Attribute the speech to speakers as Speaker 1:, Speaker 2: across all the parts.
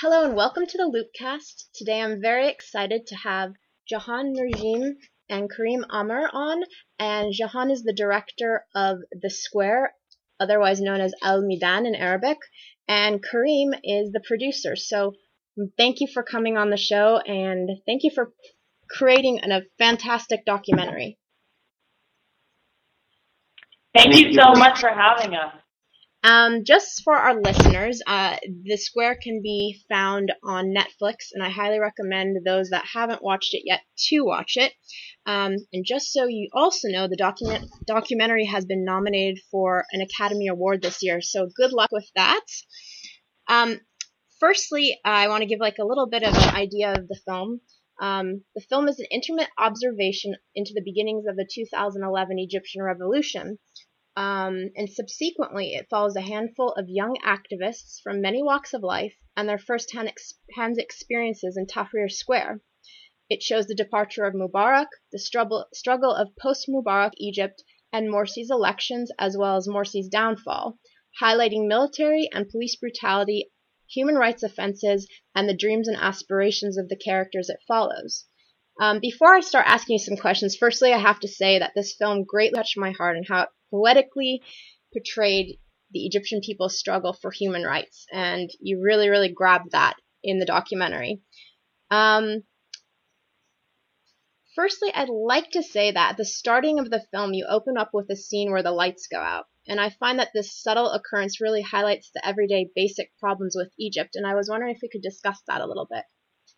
Speaker 1: Hello and welcome to the Loopcast. Today I'm very excited to have Jahan Nerjim and Kareem Amr on, and Jahan is the director of The Square, otherwise known as Al Midan in Arabic, and Kareem is the producer. So thank you for coming on the show, and thank you for creating a fantastic documentary.
Speaker 2: Thank you so much for having us.
Speaker 1: Just for our listeners, The Square can be found on Netflix, and I highly recommend those that haven't watched it yet to watch it. And just so you also know, the documentary has been nominated for an Academy Award this year, so good luck with that. Firstly, I want to give a little bit of an idea of the film. The film is an intimate observation into the beginnings of the 2011 Egyptian Revolution. And subsequently, it follows a handful of young activists from many walks of life and their first-hand experiences in Tahrir Square. It shows the departure of Mubarak, the struggle of post-Mubarak Egypt, and Morsi's elections, as well as Morsi's downfall, highlighting military and police brutality, human rights offenses, and the dreams and aspirations of the characters it follows. Before I start asking you some questions, firstly, I have to say that this film greatly touched my heart and how it poetically portrayed the Egyptian people's struggle for human rights, and you really, really grabbed that in the documentary. Firstly, I'd like to say that at the starting of the film, you open up with a scene where the lights go out, and I find that this subtle occurrence really highlights the everyday basic problems with Egypt, and I was wondering if we could discuss that a little bit.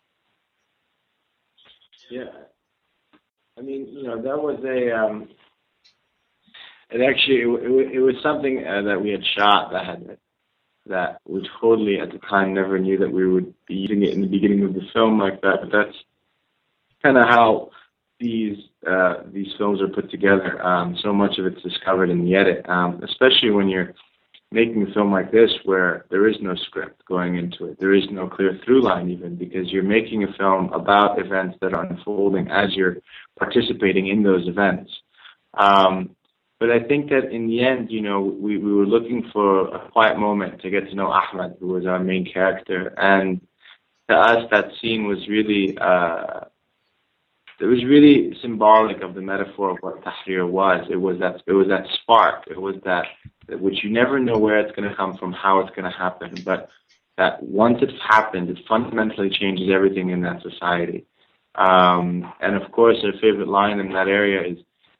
Speaker 3: Yeah, I mean, that was it was something that we had shot that we totally at the time never knew that we would be using it in the beginning of the film like that. But that's kind of how these films are put together. So much of it's discovered in the edit, especially when you're making a film like this where there is no script going into it. There is no clear through line even, because you're making a film about events that are unfolding as you're participating in those events. But I think that in the end, we were looking for a quiet moment to get to know Ahmed, who was our main character. And to us, that scene was really, it was really symbolic of the metaphor of what Tahrir was. It was that spark. It was that which you never know where it's going to come from, how it's going to happen. But that once it's happened, it fundamentally changes everything in that society. And of course, our favorite line in that area is,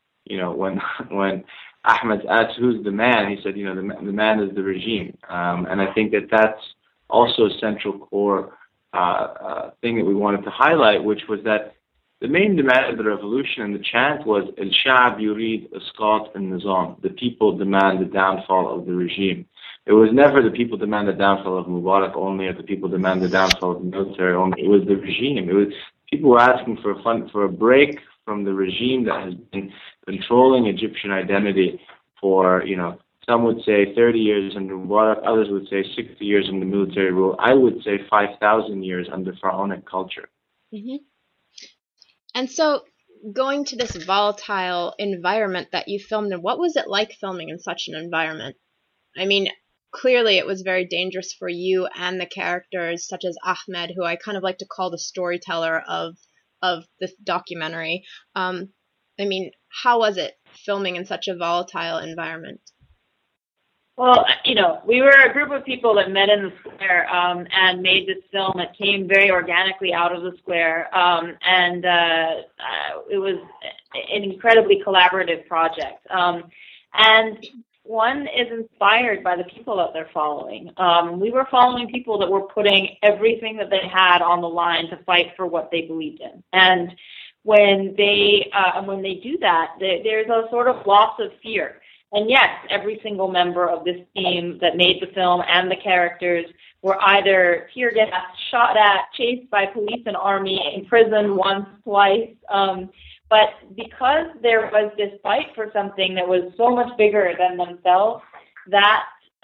Speaker 3: when Ahmed asked who's the man, he said, the man is the regime. And I think that that's also a central core thing that we wanted to highlight, which was that the main demand of the revolution and the chant was "Al-Sha'b yurid isqat al-Nizam." The people demand the downfall of the regime. It was never the people demand the downfall of Mubarak only, or the people demand the downfall of the military only. It was the regime. It was people were asking for a break from the regime that has been controlling Egyptian identity for, some would say 30 years under Mubarak, others would say 60 years under military rule. I would say 5,000 years under pharaonic culture.
Speaker 1: Mm-hmm. And so, going to this volatile environment that you filmed in, what was it like filming in such an environment? I mean, clearly it was very dangerous for you and the characters, such as Ahmed, who I kind of like to call the storyteller of the documentary. I mean, how was it filming in such a volatile environment?
Speaker 2: Well, we were a group of people that met in the square and made this film. It came very organically out of the square, and it was an incredibly collaborative project. And one is inspired by the people that they're following. We were following people that were putting everything that they had on the line to fight for what they believed in. And when they do that, there's a sort of loss of fear. And yes, every single member of this team that made the film and the characters were either tear gassed, shot at, chased by police and army, imprisoned once, twice. But because there was this fight for something that was so much bigger than themselves, that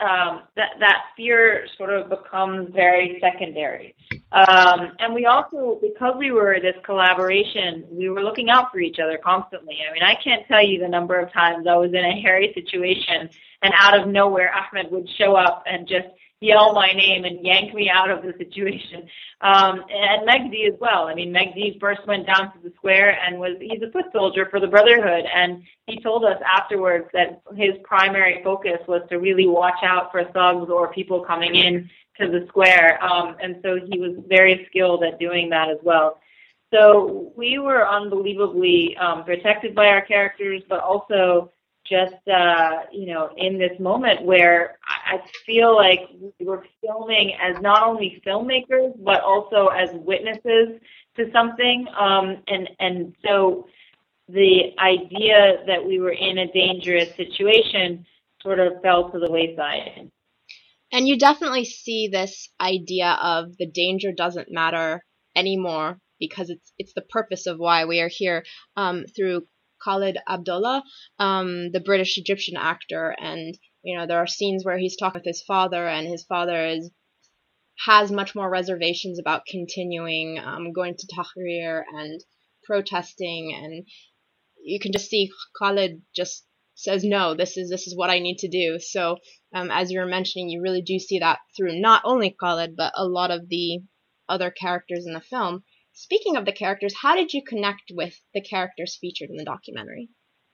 Speaker 2: fear sort of becomes very secondary. And we also, because we were this collaboration, we were looking out for each other constantly. I mean, I can't tell you the number of times I was in a hairy situation and out of nowhere Ahmed would show up and just yell my name and yank me out of the situation. And Meg D as well. I mean, Meg D first went down to the square and he's a foot soldier for the Brotherhood. And he told us afterwards that his primary focus was to really watch out for thugs or people coming in to the square. And so he was very skilled at doing that as well. So we were unbelievably protected by our characters, but also just, in this moment where I feel like we were filming as not only filmmakers, but also as witnesses to something. And so the idea that we were in a dangerous situation sort of fell to the wayside.
Speaker 1: And you definitely see this idea of the danger doesn't matter anymore because it's the purpose of why we are here through Khalid Abdullah, the British Egyptian actor. And, there are scenes where he's talking with his father, and his father has much more reservations about continuing going to Tahrir and protesting. And you can just see Khalid just says, no, this is what I need to do. So as you were mentioning, you really do see that through not only Khalid, but a lot of the other characters in the film. Speaking of the characters, how did you connect with the characters featured in the documentary?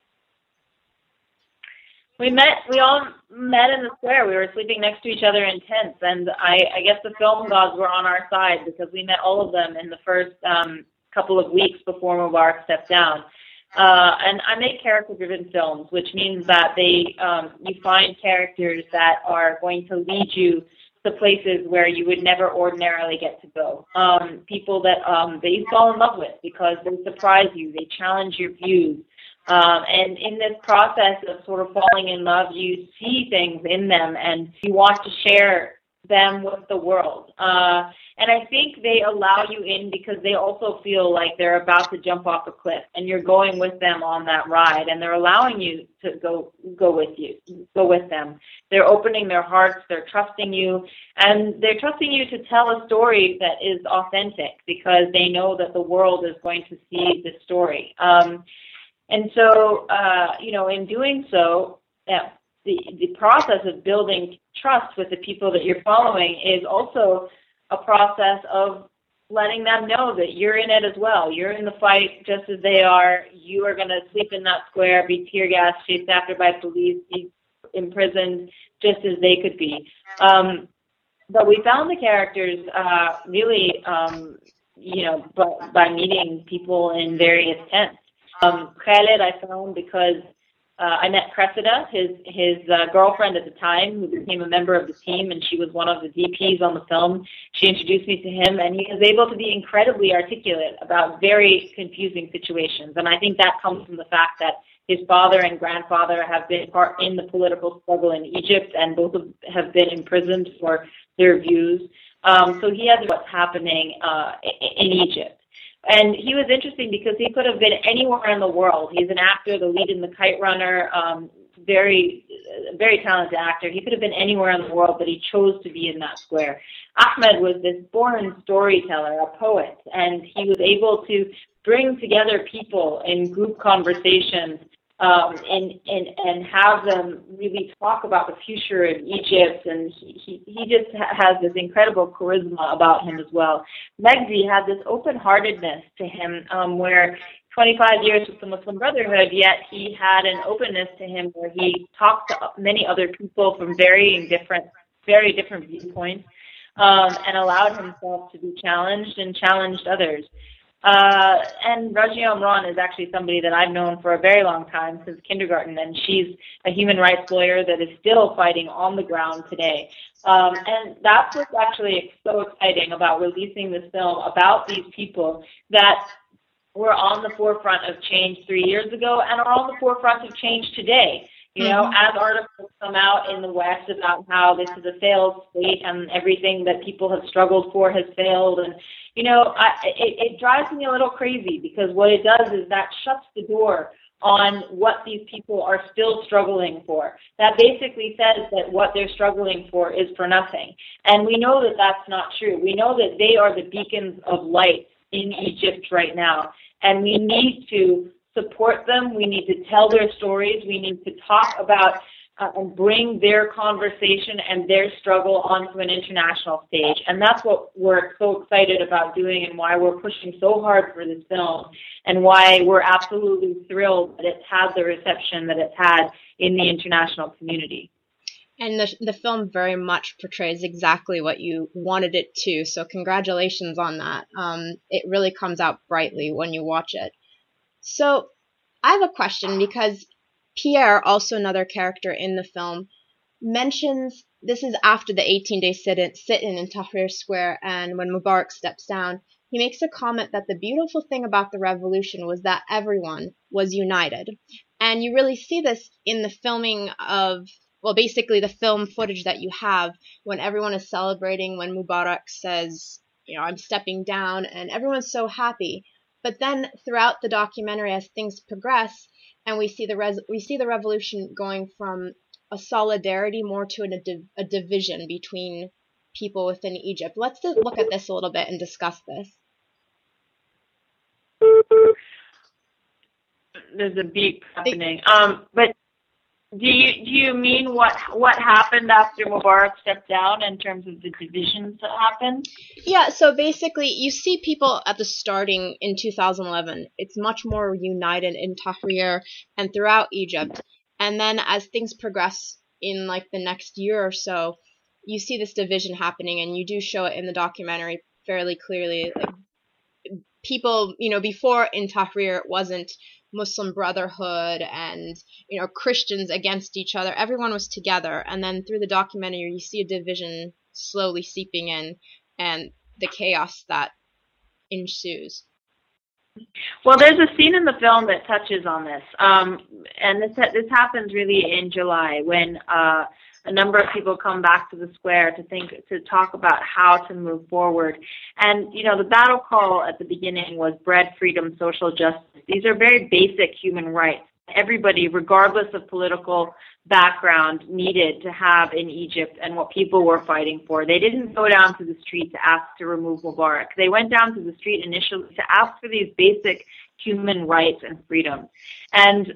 Speaker 2: We all met in the square. We were sleeping next to each other in tents, and I guess the film gods were on our side because we met all of them in the first couple of weeks before Mubarak stepped down. And I make character-driven films, which means that you find characters that are going to lead you to places where you would never ordinarily get to go. People that you fall in love with because they surprise you, they challenge your views. And in this process of sort of falling in love, you see things in them and you want to share them with the world. And I think they allow you in because they also feel like they're about to jump off a cliff and you're going with them on that ride, and they're allowing you to go with them. They're opening their hearts, they're trusting you, and they're trusting you to tell a story that is authentic because they know that the world is going to see the story. And so, in doing so, the process of building trust with the people that you're following is also a process of letting them know that you're in it as well. You're in the fight just as they are. You are going to sleep in that square, be tear gassed, chased after by police, be imprisoned just as they could be. But we found the characters really, by meeting people in various tents. Khalid I found because I met Cressida, his girlfriend at the time, who became a member of the team, and she was one of the DPs on the film. She introduced me to him, and he was able to be incredibly articulate about very confusing situations. And I think that comes from the fact that his father and grandfather have been part in the political struggle in Egypt, and both have been imprisoned for their views. So he has what's happening in Egypt. And he was interesting because he could have been anywhere in the world. He's an actor, the lead in The Kite Runner, very, very talented actor. He could have been anywhere in the world, but he chose to be in that square. Ahmed was this born storyteller, a poet, and he was able to bring together people in group conversations and have them really talk about the future of Egypt, and he just has this incredible charisma about him as well. Megzi had this open-heartedness to him where 25 years with the Muslim Brotherhood, yet he had an openness to him where he talked to many other people from very different viewpoints and allowed himself to be challenged and challenged others. And Rajia Amran is actually somebody that I've known for a very long time, since kindergarten, and she's a human rights lawyer that is still fighting on the ground today. And that's what's actually so exciting about releasing this film about these people that were on the forefront of change 3 years ago and are on the forefront of change today. You know, as articles come out in the West about how this is a failed state and everything that people have struggled for has failed. And, you know, it drives me a little crazy because what it does is that shuts the door on what these people are still struggling for. That basically says that what they're struggling for is for nothing. And we know that that's not true. We know that they are the beacons of light in Egypt right now. And we need to support them. We need to tell their stories. We need to talk about and bring their conversation and their struggle onto an international stage. And that's what we're so excited about doing, and why we're pushing so hard for this film, and why we're absolutely thrilled that it's had the reception that it's had in the international community.
Speaker 1: And the film very much portrays exactly what you wanted it to, so congratulations on that. It really comes out brightly when you watch it. So I have a question, because Pierre, also another character in the film, mentions, this is after the 18-day sit-in Tahrir Square, and when Mubarak steps down, he makes a comment that the beautiful thing about the revolution was that everyone was united. And you really see this in the filming of, well, basically the film footage that you have when everyone is celebrating, when Mubarak says, I'm stepping down, and everyone's so happy. But then throughout the documentary, as things progress, and we see the revolution going from a solidarity more to a division between people within Egypt. Let's just look at this a little bit and discuss this.
Speaker 2: There's a beep happening. But do you mean what happened after Mubarak stepped down in terms of the divisions that happened?
Speaker 1: Yeah, so basically you see people at the starting in 2011, it's much more united in Tahrir and throughout Egypt. And then as things progress in like the next year or so, you see this division happening, and you do show it in the documentary fairly clearly. Like, people, before in Tahrir, it wasn't Muslim Brotherhood and, Christians against each other. Everyone was together. And then through the documentary, you see a division slowly seeping in and the chaos that ensues.
Speaker 2: Well, there's a scene in the film that touches on this. And this happens really in July, when a number of people come back to the square to talk about how to move forward. And, the battle call at the beginning was bread, freedom, social justice. These are very basic human rights. Everybody, regardless of political background, needed to have in Egypt, and what people were fighting for. They didn't go down to the street to ask to remove Mubarak. They went down to the street initially to ask for these basic human rights and freedom. And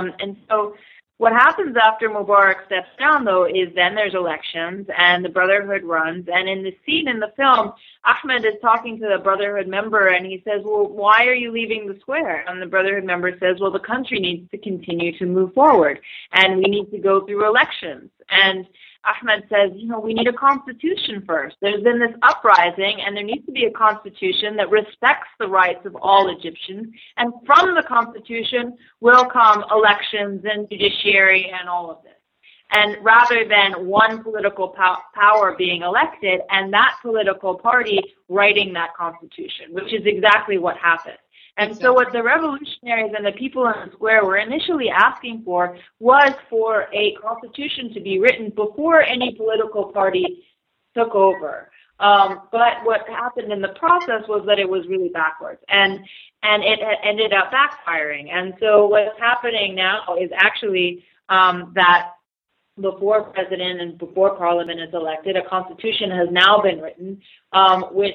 Speaker 2: so what happens after Mubarak steps down, though, is then there's elections and the Brotherhood runs. And in the scene in the film, Ahmed is talking to the Brotherhood member, and he says, well, why are you leaving the square? And the Brotherhood member says, well, the country needs to continue to move forward, and we need to go through elections. And Ahmed says, we need a constitution first. There's been this uprising, and there needs to be a constitution that respects the rights of all Egyptians. And from the constitution will come elections and judiciary and all of this. And rather than one political power being elected and that political party writing that constitution, which is exactly what happened. And so what the revolutionaries and the people in the square were initially asking for was for a constitution to be written before any political party took over. But what happened in the process was that it was really backwards, and it ended up backfiring. And so what's happening now is actually that before president and before parliament is elected, a constitution has now been written, which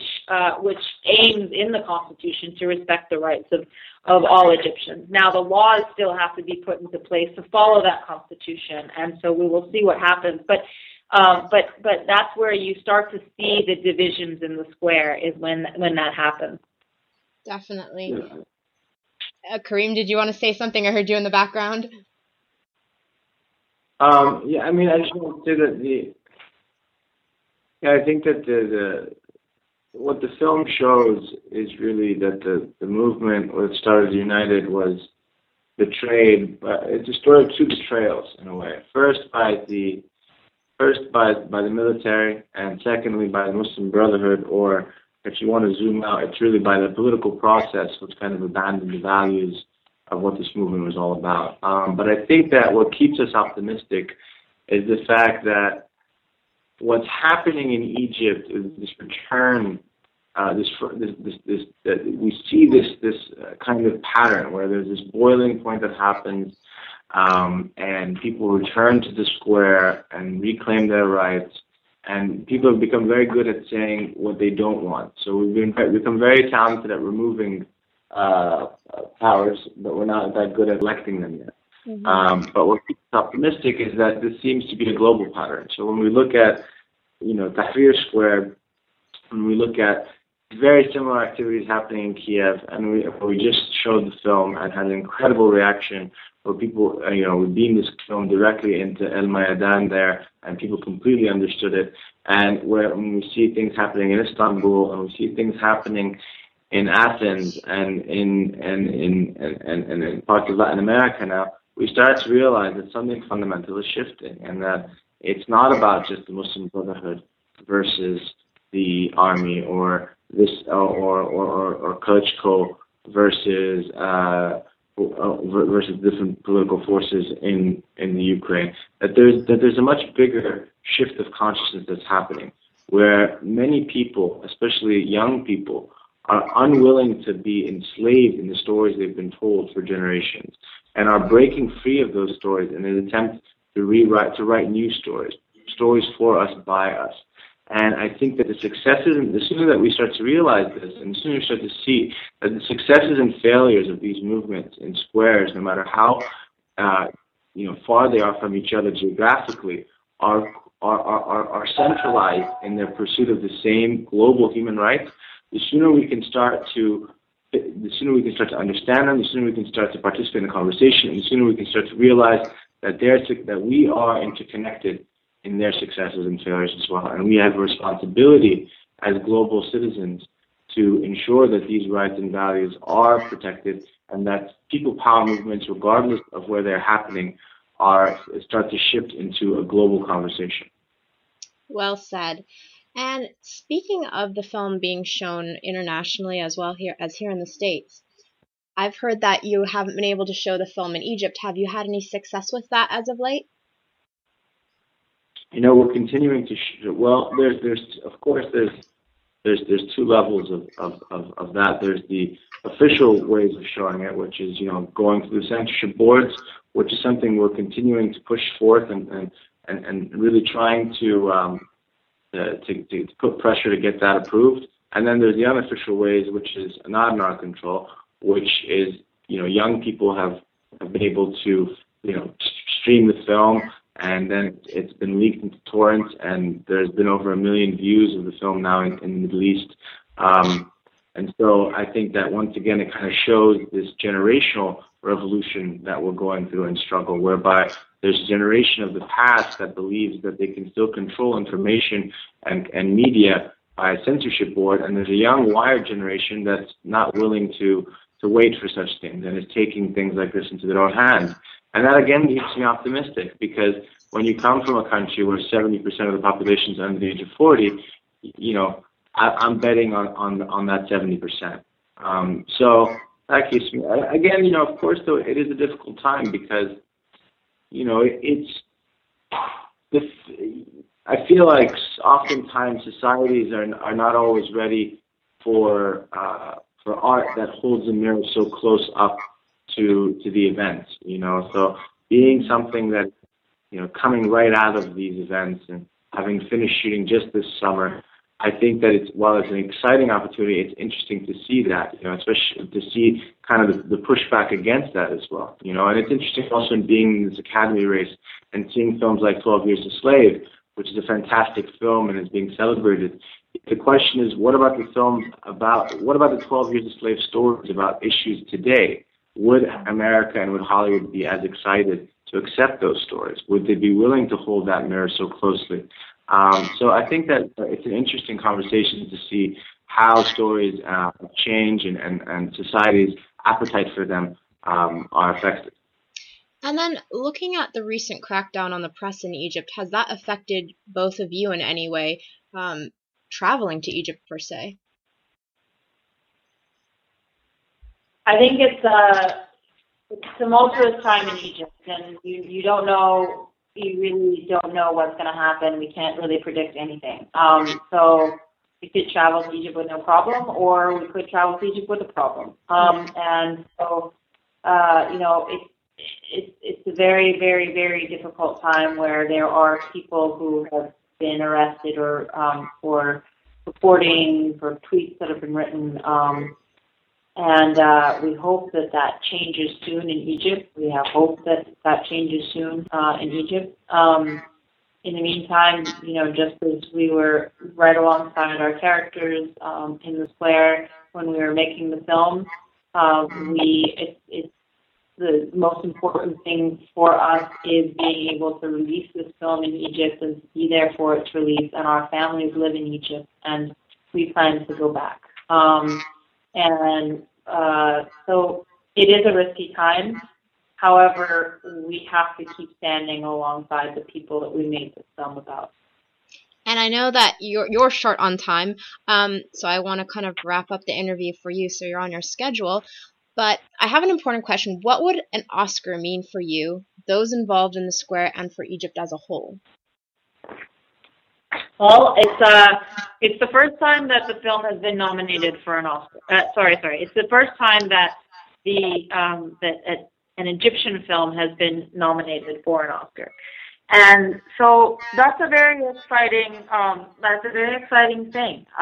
Speaker 2: aims in the constitution to respect the rights of all Egyptians. Now, the laws still have to be put into place to follow that constitution, and so we will see what happens. But that's where you start to see the divisions in the square, is when that happens.
Speaker 1: Definitely. Kareem, did you want to say something? I heard you in the background.
Speaker 3: Yeah, I mean, I just want to say that I think that what the film shows is really that the movement that started United was betrayed. It's a story of two betrayals in a way. First by the military, and secondly by the Muslim Brotherhood, or if you want to zoom out, it's really by the political process, which kind of abandoned the values of what this movement was all about. But I think that what keeps us optimistic is the fact that what's happening in Egypt is this return, we see this kind of pattern where there's this boiling point that happens, and people return to the square and reclaim their rights. And people have become very good at saying what they don't want. So we've become very talented at removing powers, but we're not that good at electing them yet. But what keeps us optimistic is that this seems to be a global pattern. So when we look at, Tahrir Square, when we look at very similar activities happening in Kiev, and we just showed the film and had an incredible reaction where people, we beamed this film directly into El Mayadan there, and people completely understood it. And when we see things happening in Istanbul, and we see things happening in Athens and in parts of Latin America now, we start to realize that something fundamental is shifting, and that it's not about just the Muslim Brotherhood versus the army, or this or Klitschko versus different political forces in the Ukraine. That there's a much bigger shift of consciousness that's happening, where many people, especially young people, are unwilling to be enslaved in the stories they've been told for generations, and are breaking free of those stories in an attempt to write new stories for us, by us. And I think that the sooner that we start to realize this, and the sooner we start to see that the successes and failures of these movements in squares, no matter how far they are from each other geographically, are centralized in their pursuit of the same global human rights, the sooner we can start to understand them, the sooner we can start to participate in the conversation, and the sooner we can start to realize that we are interconnected in their successes and failures as well. And we have a responsibility as global citizens to ensure that these rights and values are protected, and that people power movements, regardless of where they're happening, start to shift into a global conversation.
Speaker 1: Well said. And speaking of the film being shown internationally as well here in the States, I've heard that you haven't been able to show the film in Egypt. Have you had any success with that as of late?
Speaker 3: We're continuing to. Well, there's two levels of that. There's the official ways of showing it, which is going through the censorship boards, which is something we're continuing to push forth and really trying to put pressure to get that approved. And then there's the unofficial ways, which is not in our control, which is young people have been able to stream the film. And then it's been leaked into torrents, and there's been over 1 million views of the film now in the Middle East. And so I think that once again it kind of shows this generational revolution that we're going through and struggle, whereby there's a generation of the past that believes that they can still control information and media by a censorship board, and there's a young, wired generation that's not willing to wait for such things and is taking things like this into their own hands. And that, again, keeps me optimistic, because when you come from a country where 70% of the population is under the age of 40, I'm betting on that 70%. So that keeps me, again, of course, though, it is a difficult time, because, I feel like oftentimes societies are not always ready for art that holds a mirror so close up to the events, so being something that, coming right out of these events and having finished shooting just this summer, I think that while it's an exciting opportunity, it's interesting to see that, especially to see kind of the pushback against that as well, and it's interesting also in being in this Academy race and seeing films like 12 Years a Slave, which is a fantastic film and is being celebrated. The question is, what about the 12 Years a Slave stories about issues today? Would America and would Hollywood be as excited to accept those stories? Would they be willing to hold that mirror so closely? So I think that it's an interesting conversation to see how stories change and society's appetite for them are affected.
Speaker 1: And then looking at the recent crackdown on the press in Egypt, has that affected both of you in any way, traveling to Egypt per se?
Speaker 2: I think it's a tumultuous time in Egypt, and you really don't know what's going to happen. We can't really predict anything. So we could travel to Egypt with no problem, or we could travel to Egypt with a problem. And so, it's a very, very, very difficult time where there are people who have been arrested or for reporting, for tweets that have been written. And we hope that that changes soon in Egypt. We have hope that that changes soon in Egypt. In the meantime, just as we were right alongside our characters in the square when we were making the film, it's the most important thing for us is being able to release this film in Egypt and be there for its release. And our families live in Egypt, and we plan to go back. So it is a risky time. However, we have to keep standing alongside the people that we made this film about.
Speaker 1: And I know that you're short on time, so I want to kind of wrap up the interview for you so you're on your schedule. But I have an important question. What would an Oscar mean for you, those involved in the square, and for Egypt as a whole?
Speaker 2: Well, it's the first time that the film has been nominated for an Oscar. It's the first time that an Egyptian film has been nominated for an Oscar, and so that's a very exciting thing.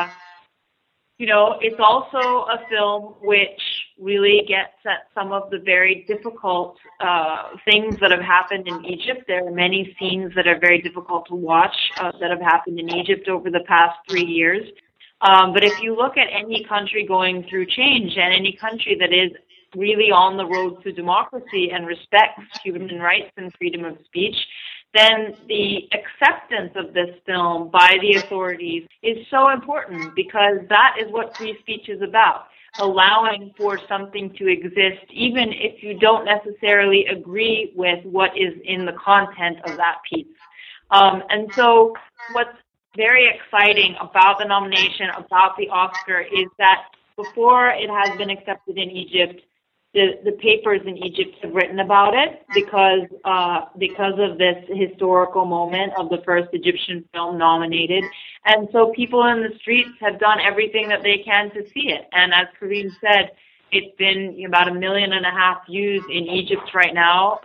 Speaker 2: It's also a film which really gets at some of the very difficult things that have happened in Egypt. There are many scenes that are very difficult to watch that have happened in Egypt over the past 3 years. But if you look at any country going through change and any country that is really on the road to democracy and respects human rights and freedom of speech, then the acceptance of this film by the authorities is so important, because that is what free speech is about, allowing for something to exist even if you don't necessarily agree with what is in the content of that piece. And so what's very exciting about the nomination, about the Oscar, is that before it has been accepted in Egypt, the papers in Egypt have written about it because of this historical moment of the first Egyptian film nominated. And so people in the streets have done everything that they can to see it. And as Karim said, it's been about 1.5 million views in Egypt right now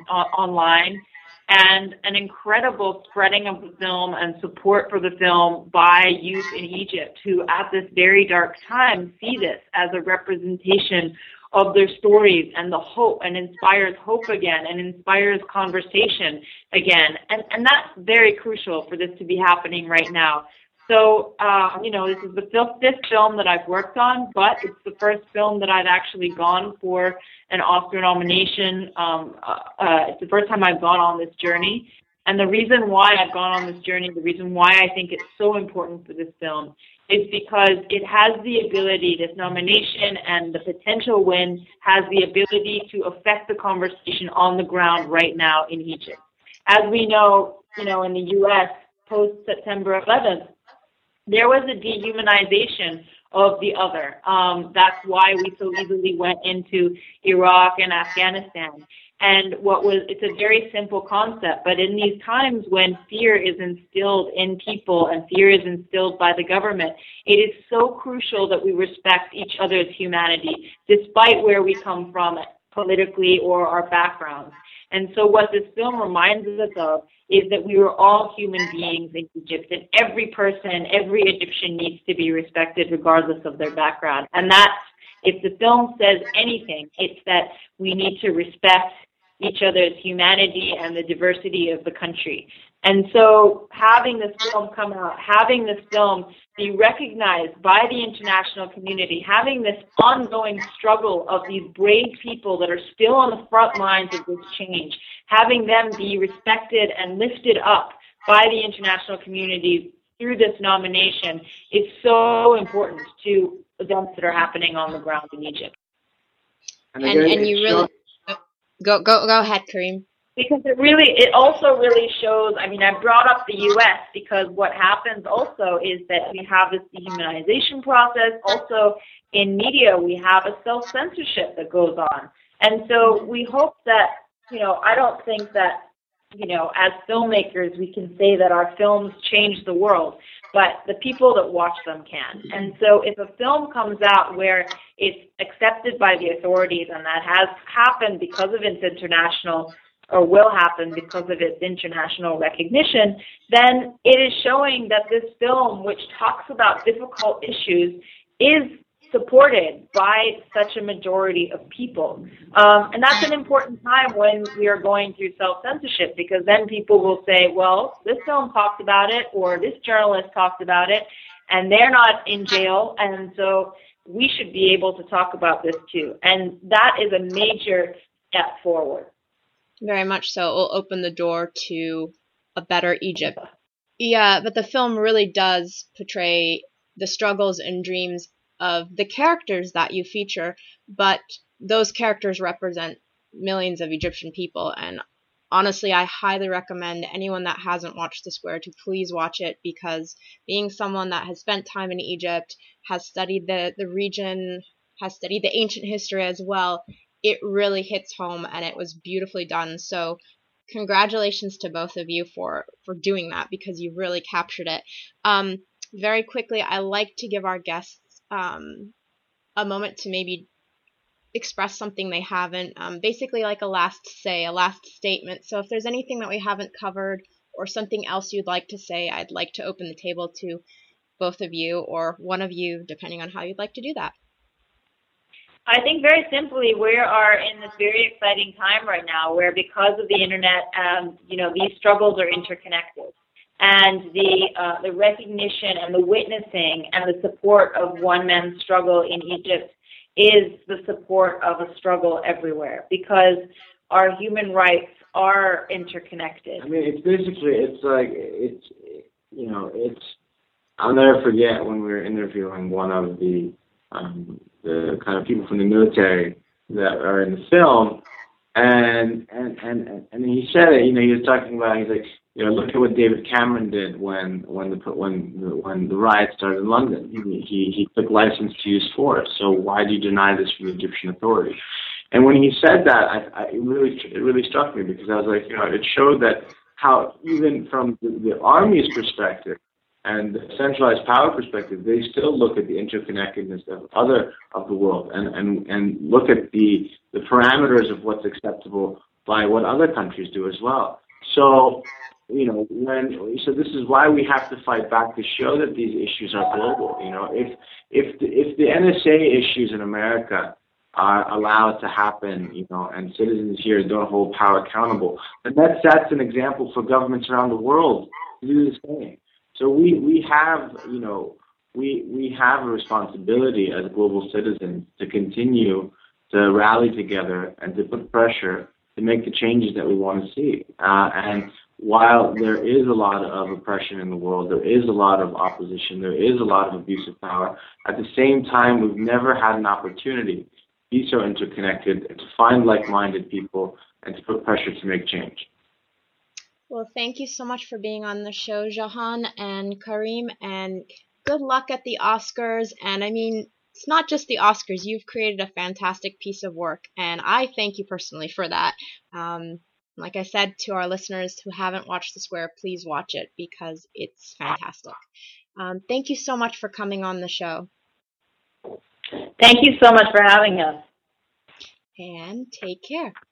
Speaker 2: online, and an incredible spreading of the film and support for the film by youth in Egypt who at this very dark time see this as a representation of their stories and the hope, and inspires hope again and inspires conversation again. And that's very crucial for this to be happening right now. So, this is the fifth film that I've worked on, but it's the first film that I've actually gone for an Oscar nomination. It's the first time I've gone on this journey. And the reason why I've gone on this journey, the reason why I think it's so important for this film, is because it has the ability, this nomination and the potential win has the ability to affect the conversation on the ground right now in Egypt. As we know, in the U.S., post-September 11th, there was a dehumanization of the other. That's why we so easily went into Iraq and Afghanistan. And it's a very simple concept, but in these times when fear is instilled in people and fear is instilled by the government, it is so crucial that we respect each other's humanity, despite where we come from politically or our backgrounds. And so what this film reminds us of is that we were all human beings in Egypt, and every person, every Egyptian needs to be respected regardless of their background. And that's, if the film says anything, it's that we need to respect each other's humanity and the diversity of the country. And so having this film come out, having this film be recognized by the international community, having this ongoing struggle of these brave people that are still on the front lines of this change, having them be respected and lifted up by the international community through this nomination is so important to events that are happening on the ground in Egypt.
Speaker 1: And you really... Go ahead, Karim.
Speaker 2: Because it also really shows, I brought up the U.S. because what happens also is that we have this dehumanization process. Also, in media, we have a self-censorship that goes on. And so we hope that, I don't think that, as filmmakers, we can say that our films change the world, but the people that watch them can. And so if a film comes out where it's accepted by the authorities, and that has happened because of its international, or will happen because of its international recognition, then it is showing that this film, which talks about difficult issues, is supported by such a majority of people. And that's an important time when we are going through self-censorship, because then people will say, well, this film talked about it, or this journalist talked about it, and they're not in jail, and so we should be able to talk about this too. And that is a major step forward.
Speaker 1: Very much so. It will open the door to a better Egypt. Yeah, but the film really does portray the struggles and dreams of the characters that you feature, but those characters represent millions of Egyptian people, and honestly, I highly recommend anyone that hasn't watched The Square to please watch it, because being someone that has spent time in Egypt, has studied the region, has studied the ancient history as well, it really hits home, and it was beautifully done. So congratulations to both of you for doing that, because you really captured it. Very quickly, I like to give our guests a moment to maybe express something they haven't, basically like a last statement. So if there's anything that we haven't covered or something else you'd like to say, I'd like to open the table to both of you, or one of you, depending on how you'd like to do that.
Speaker 2: I think very simply, we are in this very exciting time right now where, because of the internet, these struggles are interconnected. And the recognition and the witnessing and the support of one man's struggle in Egypt is the support of a struggle everywhere, because our human rights are interconnected.
Speaker 3: I mean, I'll never forget when we were interviewing one of the kind of people from the military that are in the film, and he said it. He was talking about. He's like, look at what David Cameron did when the riots started in London. He took license to use force. So why do you deny this from the Egyptian authorities? And when he said that, it really struck me, because I was like, it showed that how even from the army's perspective and the centralized power perspective, they still look at the interconnectedness of the world and look at the parameters of what's acceptable by what other countries do as well. So, this is why we have to fight back to show that these issues are global. If the NSA issues in America are allowed to happen, and citizens here don't hold power accountable, then that's an example for governments around the world to do the same. So we have a responsibility as global citizens to continue to rally together and to put pressure to make the changes that we want to see. And while there is a lot of oppression in the world, there is a lot of opposition, there is a lot of abuse of power, at the same time, we've never had an opportunity to be so interconnected, to find like-minded people, and to put pressure to make change.
Speaker 1: Well, thank you so much for being on the show, Jahan and Karim, and good luck at the Oscars. And I mean, it's not just the Oscars. You've created a fantastic piece of work, and I thank you personally for that. Like I said to our listeners who haven't watched The Square, please watch it, because it's fantastic. Thank you so much for coming on the show.
Speaker 2: Thank you so much for having us.
Speaker 1: And take care.